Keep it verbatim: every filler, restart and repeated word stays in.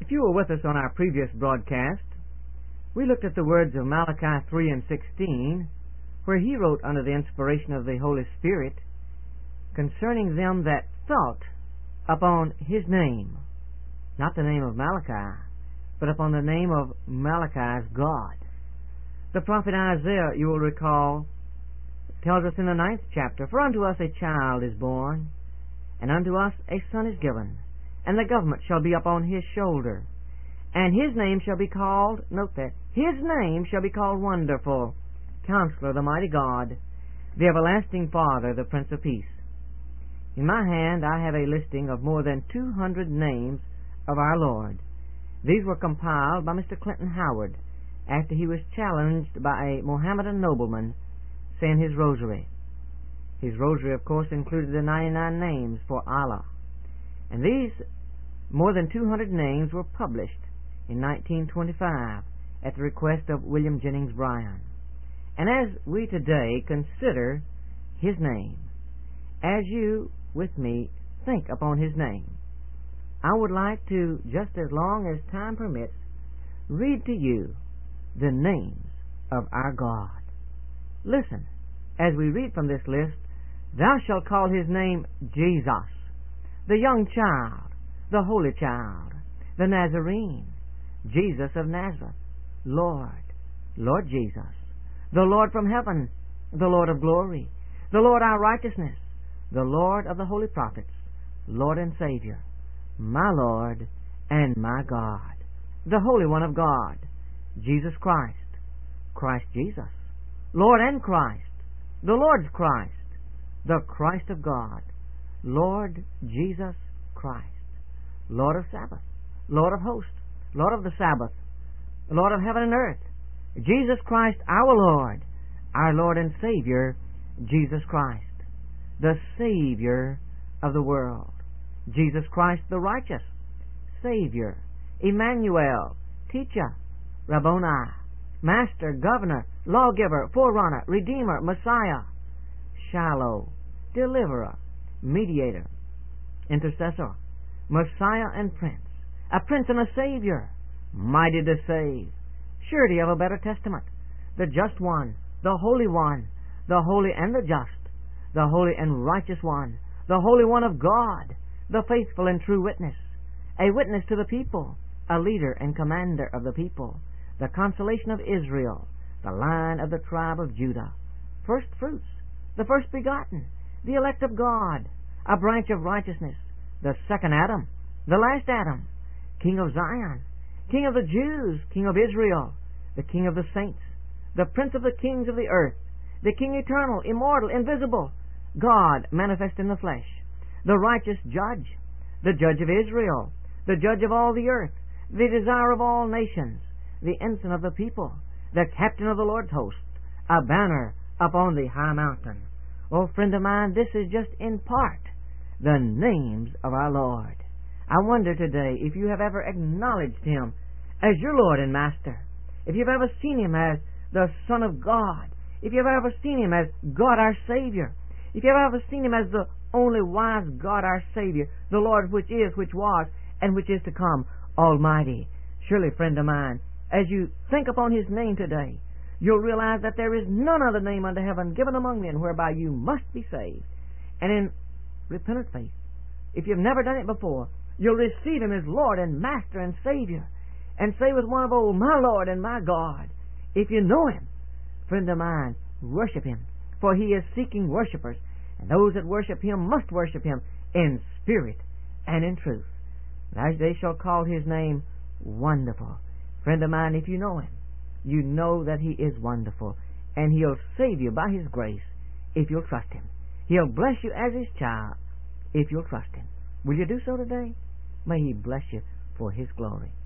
If you were with us on our previous broadcast, we looked at the words of Malachi three and sixteen, where he wrote under the inspiration of the Holy Spirit concerning them that thought upon his name, not the name of Malachi, but upon the name of Malachi's God. The prophet Isaiah, you will recall, tells us in the ninth chapter, "For unto us a child is born, and unto us a son is given, and the government shall be upon his shoulder. And his name shall be called," note that, "his name shall be called Wonderful, Counselor, the Mighty God, the Everlasting Father, the Prince of Peace." In my hand I have a listing of more than two hundred names of our Lord. These were compiled by Mister Clinton Howard after he was challenged by a Mohammedan nobleman saying his rosary. His rosary, of course, included the ninety-nine names for Allah. And these more than two hundred names were published in nineteen twenty-five at the request of William Jennings Bryan. And as we today consider his name, as you with me think upon his name, I would like to, just as long as time permits, read to you the names of our God. Listen, as we read from this list, "Thou shalt call his name Jesus, the young child, the holy child, the Nazarene, Jesus of Nazareth, Lord, Lord Jesus, the Lord from heaven, the Lord of glory, the Lord our righteousness, the Lord of the holy prophets, Lord and Savior, my Lord and my God, the Holy One of God, Jesus Christ, Christ Jesus, Lord and Christ, the Lord's Christ, the Christ of God, Lord Jesus Christ, Lord of Sabbath, Lord of hosts, Lord of the Sabbath, Lord of heaven and earth, Jesus Christ our Lord, our Lord and Savior, Jesus Christ, the Savior of the world, Jesus Christ the righteous, Savior, Emmanuel, Teacher, Rabboni, Master, Governor, Lawgiver, Forerunner, Redeemer, Messiah, Shiloh, Deliverer, Mediator, Intercessor, Messiah and Prince, a Prince and a Savior, mighty to save, surety of a better testament, the Just One, the Holy One, the Holy and the Just, the Holy and Righteous One, the Holy One of God, the Faithful and True Witness, a Witness to the people, a Leader and Commander of the people, the Consolation of Israel, the Lion of the tribe of Judah, First Fruits, the First Begotten, the Elect of God, a Branch of Righteousness, the Second Adam, the Last Adam, King of Zion, King of the Jews, King of Israel, the King of the Saints, the Prince of the Kings of the earth, the King eternal, immortal, invisible, God manifest in the flesh, the righteous Judge, the Judge of Israel, the Judge of all the earth, the Desire of all nations, the Ensign of the people, the Captain of the Lord's host, a banner upon the high mountain. Oh, friend of mine, this is just in part the names of our Lord. I wonder today if you have ever acknowledged Him as your Lord and Master, if you've ever seen Him as the Son of God, if you've ever seen Him as God our Savior, if you've ever seen Him as the only wise God our Savior, the Lord which is, which was, and which is to come, Almighty. Surely, friend of mine, as you think upon His name today, you'll realize that there is none other name under heaven given among men whereby you must be saved. And in repentant faith, if you've never done it before, you'll receive Him as Lord and Master and Savior, and say with one of old, "My Lord and my God." If you know Him, friend of mine, worship Him, for He is seeking worshipers, and those that worship Him must worship Him in spirit and in truth. And as they shall call His name Wonderful. Friend of mine, if you know Him, you know that He is wonderful, and He'll save you by His grace if you'll trust Him. He'll bless you as His child if you'll trust Him. Will you do so today? May He bless you for His glory.